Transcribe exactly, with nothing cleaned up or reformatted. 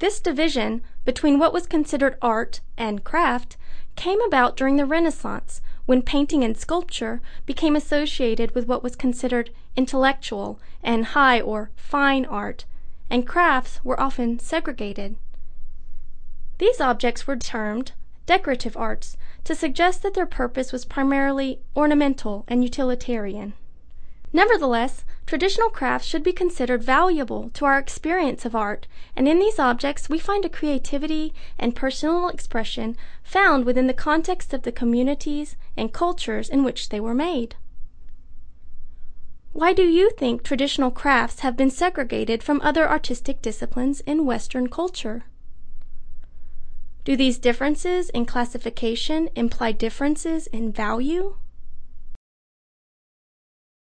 This division between what was considered art and craft came about during the Renaissance, when painting and sculpture became associated with what was considered intellectual and high or fine art, and crafts were often segregated. These objects were termed decorative arts to suggest that their purpose was primarily ornamental and utilitarian. Nevertheless, traditional crafts should be considered valuable to our experience of art, and in these objects we find a creativity and personal expression found within the context of the communities and cultures in which they were made. Why do you think traditional crafts have been segregated from other artistic disciplines in Western culture? Do these differences in classification imply differences in value?